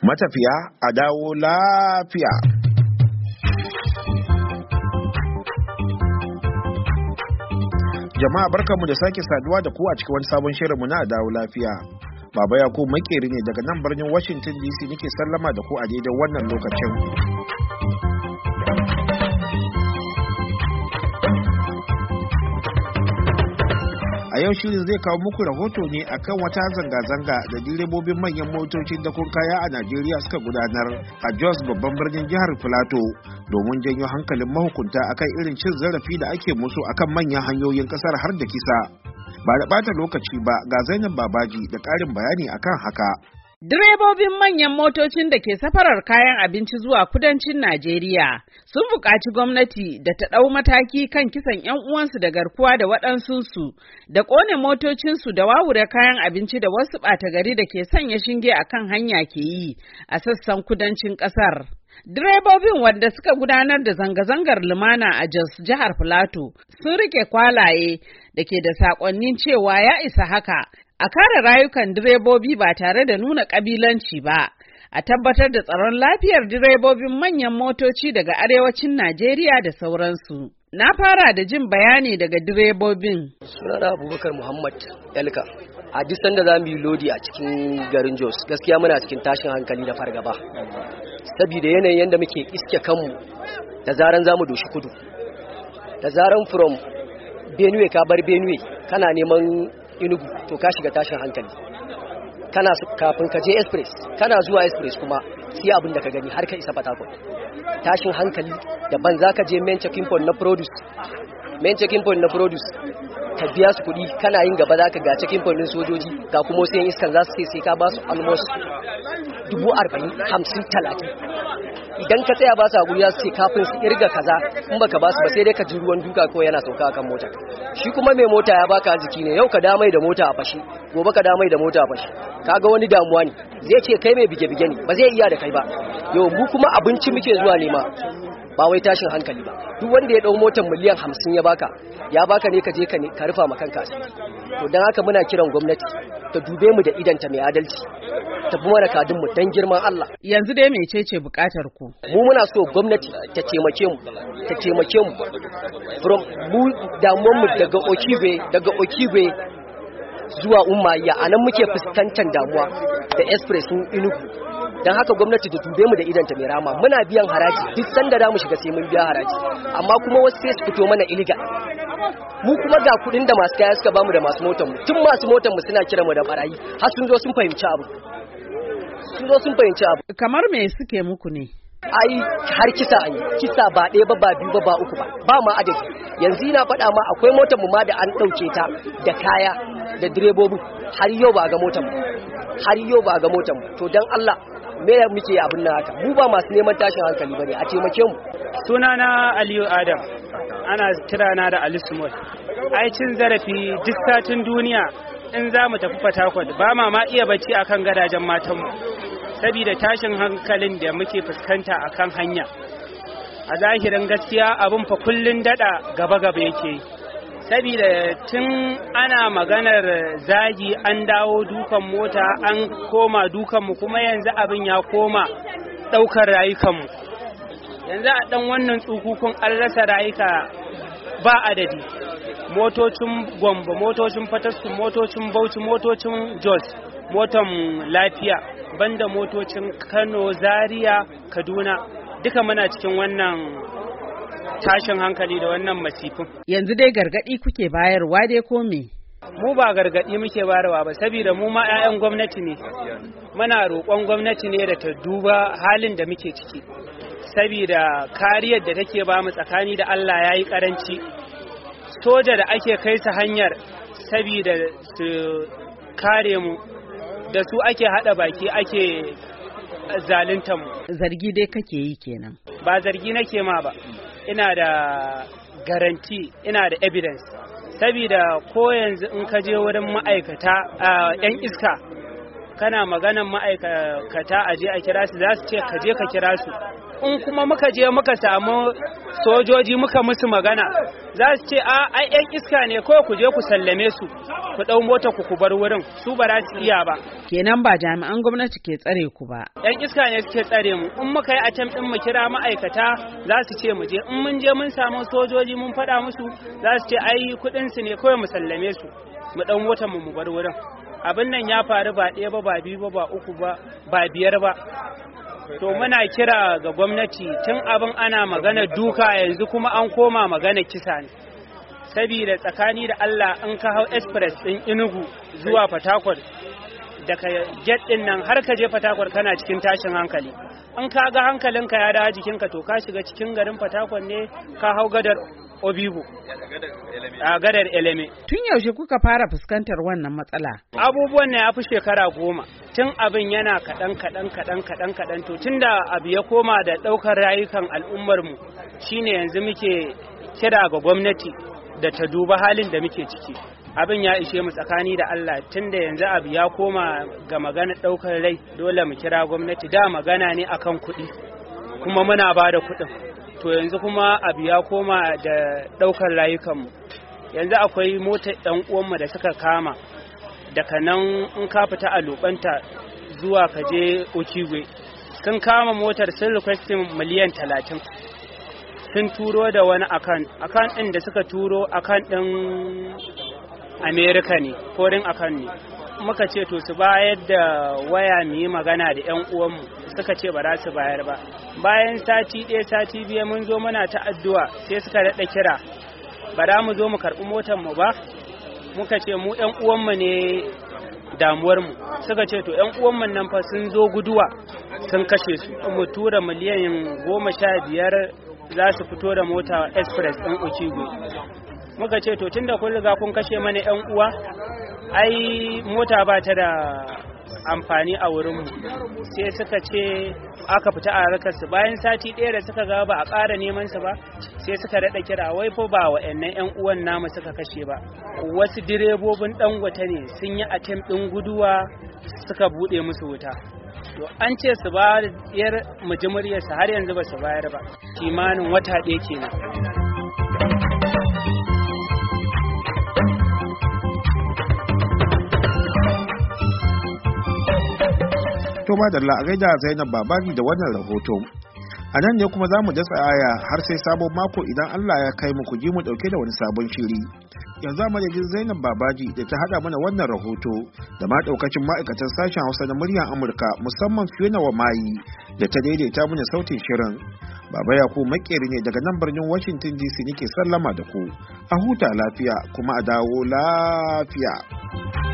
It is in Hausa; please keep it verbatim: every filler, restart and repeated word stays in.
Matafiya a dawo lafiya. Jama'a barkanmu da sake saduwa da ku a cikin wani sabon shirinmu na a dawo lafiya. Baba Yakubu makeri ne daga nan birnin Washington D C nake sallama da ku a daidai wannan lokacin. A yau shirin zai kawo muku rahoto ne akan wata zanga-zanga da direbobin manyan motocin dakon kaya a Najeriya suka gudanar a Jos babban birnin jihar Filato domin janyo hankalin mahukunta akan irin cin zarafi da ake musu akan manyan hanyoyin kasar har da kisa. Ba da bata lokaci ba ga Zainab Babaji da ƙarin bayani akan haka. Direbobin manyan motocin da ke safarar kayan abinci zuwa kudancin Najeriya sun buƙaci gwamnati da ta ɗau mataki kan kisan 'yan uwansu da garkuwa da waɗansunsu da ƙone motocinsu da wawure kayan abinci da wasu ɓata gari da ke sanya shinge a kan hanya ke yi a sassan kudancin ƙasar. Direbobin wanda suka gudanar da zanga-zangar lumana a Jos jihar Filato sun rike kwalaye da ke da saƙonnin cewa ya isa haka. A kare rayukan direbobi ba tare da nuna ƙabilanci ba, a tabbatar da tsaron lafiyar direbobin manyan motoci daga arewacin Najeriya da sauransu. Na fara da jin bayani daga direbobin. Sunana Abubakar Muhammad Elka. A duk sanda za mu yi lodi a cikin garin Jos, gaskiya muna cikin tashin hankali da fargaba. Saboda yanayin yadda muke iske kanmu da zaran za mu doshi kudu. Da zaran from Benue ka bar Benue, kana neman Enugu to ka shiga tashin hankali. Kana kafin ka je express, kana zuwa express kuma sai abin da ka gani har ka isa Port Harcourt. Tashin hankali daban zaka je main checking point na produce. Main checking point na produce ka biya su kuɗi, kana yin gaba zaka ga checking point din sojoji, ga kuma sai iskan za su ce sai ka ba su almost dubu arba'in hamsin talatin. Idan ka tsaya ba su hakuri za su ce kafin su irga kaza, in baka ba su ba sai dai ka ji ruwan duka ko yana sauka akan mota. Shi kuma mai mota ya baka arziki ne, yau ka damai da mota a fashi, gobe ka damai da mota a fashi. Kaga wani damuwa ne, zai ce kai mai bige-bige ne, ba zai iya da kai ba. Yau mu kuma abinci muke zuwa nema, ba wai tashin hankali ba. Duk wanda ya dau motar miliyan hamsin ya baka, ya baka ne ka je ka rufa ma kanka asiri. To dan haka muna kiran gwamnati ta dube mu da idanta mai adalci, ta bi mana kadin mu dan girman Allah. Yanzu dai mecece bukatar ku? Mu muna so gwamnati ta taimake mu, ta taimake mu from mu damuwar mu daga Okigwe, daga Okigwe zuwa Umuahia, anan muke fuskantar damuwa da express din Enugu. Dan haka gwamnati ta dube mu da idanta mai rama. Muna biyan haraji duk sanda da mu shiga sai mun biya haraji, amma kuma wasu sai su fito mana illegal. Mu kuma ga kudin da masu kaya suka bamu da masu motar mu, tun masu motar mu suna kira mu da barayi, har sun zo sun fahimci abu sun zo sun fahimci abu kamar me suke muku ne? Ai har kisa an yi kisa ba ɗaya ba ba biyu ba ba uku ba ba ma adadi. Yanzu ina faɗa ma akwai motar mu ma da an ɗauke ta da kaya da direbobin, har yau ba ga motar mu har yau ba ga motar mu. To dan Allah me muke abin nan haka? Mu ba masu neman tashin hankali bane, a taimake mu. Sunana Aliyu Adam, ana kirana da Ali Small. Ai cin zarafi duk satin duniya in za mu tafi Port Harcourt ba ma ma iya bacci akan gadajen matanmu saboda tashin hankalin da muke fuskanta akan hanya. A zahirin gaskiya abin fa kullun dada gaba-gaba yake yi. Saboda tun ana maganar zagi an dawo dukan mota, an koma dukanmu, kuma yanzu abin ya koma ɗaukar rayukanmu. Yanzu a ɗan wannan tsukukun an rasa rayuka ba adadi. Motocin Gombe, motocin Fatasku, motocin Bauchi, motocin Jos, motan lafiya, banda motocin Kano, Zaria, Kaduna, duka muna cikin wannan tashin hankali da wannan masifin. Yanzu dai gargadi kuke bayarwa dai ko me? Mu ba gargadi muke bayarwa ba, saboda mu ma 'ya'yan gwamnati ne. Muna roƙon gwamnati ne da ta duba halin da muke ciki. Saboda kariyar da take ba mu tsakani da Allah yayi karanci. Soja da ake kai su hanyar saboda su kare mu, da su ake hada baki ake zaluntar mu. Zargi dai kake yi kenan? Ba zargi nake ma ba. Ina da garanti, ina da evidence. Saboda ko yanzu in ka je wurin ma'aikata yan iska, kana maganan ma'aikata a je a kira su, za su ce ka je ka kira su in kuma muka je muka samu sojoji muka musu magana za su ce a ai yan iska ne ko ku je ku sallame su ku dau mota ku ku bar wurin su ba za su iya ba. Kenan ba jami'an gwamnati ke tsare ku ba. Yan iska ne suke tsare mu, in muka yi attempt din mu kira ma'aikata za su ce mu je, in mun je mun samu sojoji mun faɗa musu za su ce ai kuɗin su ne kawai mu sallame su mu dau motar mu mu bar wurin. Abin nan ya faru ba ɗaya ba ba biyu ba ba uku ba ba biyar ba. To muna kira ga gwamnati tun abin ana magana duka yanzu kuma an koma magana kisa ne. Sabida tsakani da Allah in ka hau express ɗin Enugu zuwa Port Harcourt daga jet ɗin nan har ka je Port Harcourt kana cikin tashin hankali. In ka ga hankalinka ya dawo jikinka to ka shiga cikin garin Port Harcourt ne ka hau gadar Obibo. A gadar Eleme. Tun yaushe kuka fara fuskantar wannan matsala? Abubuwan ne ya fi shekara goma. Tun abin yana kaɗan kaɗan kaɗan kaɗan kaɗan to tun da abu ya koma da ɗaukar rayukan al'ummarmu shine yanzu muke kira ga gwamnati da ta duba halin da muke ciki. Abin ya ishe mu tsakani da Allah tun da yanzu abu ya koma ga magana ɗaukar rai dole mu kira gwamnati da magana ne akan kuɗi kuma muna ba da kuɗin. To yanzu kuma abu ya koma da ɗaukar rayukanmu. Yanzu akwai motar ɗan uwanmu da suka kama daga nan in ka fita a lobanta zuwa ka je Okigwe sun kama motar sun requesting miliyan talatin sun turo da wani akan akan ɗin da suka turo akan ɗin America ne foreign akan ne muka ce to su bayar da waya mu yi magana da ƴan uwanmu suka ce ba za su bayar ba. Bayan sati ɗaya sati biyu mun zo muna ta addu'a sai suka daɗa kira ba za mu zo mu karɓi motar mu ba. Muka ce mu ƴan uwanmu ne damuwar mu suka ce to ƴan uwanmu nan fa sun zo guduwa sun kashe su mu tura miliyan goma sha biyar za su fito da mota express ɗin Okigwe. Muka ce to tunda kun riga kun kashe mana ƴan uwa ai mota ba ta da amfani a wurinmu sai suka ce aka fita a harkarsu bayan sati ɗaya da suka ga ba a ƙara neman su ba sai suka daɗa kira wai fa ba wa'annan ƴan uwan namu suka kashe ba wasu direbobin Dangote ne sun yi attempt ɗin guduwa suka buɗe musu wuta. To an ce su ba yar mujimuryarsa har yanzu ba su bayar ba kimanin wata ɗaya kenan. To madalla a gaida Zainab Babaji da wannan rahoto. A nan ne kuma za mu dasa aya har sai sabon mako idan Allah ya kai mu ku ji mu dauke da wani sabon shiri. Yanzu a madadin Zainab Babaji da ta hada mana wannan rahoto da ma daukacin ma'aikatan sashen Hausa na muryar Amurka musamman Fiona Wamayi da ta daidaita mana sautin shirin. Baba Yakubu Makeri ne daga nan birnin Washington D C nake sallama da ku. A huta lafiya kuma a dawo lafiya.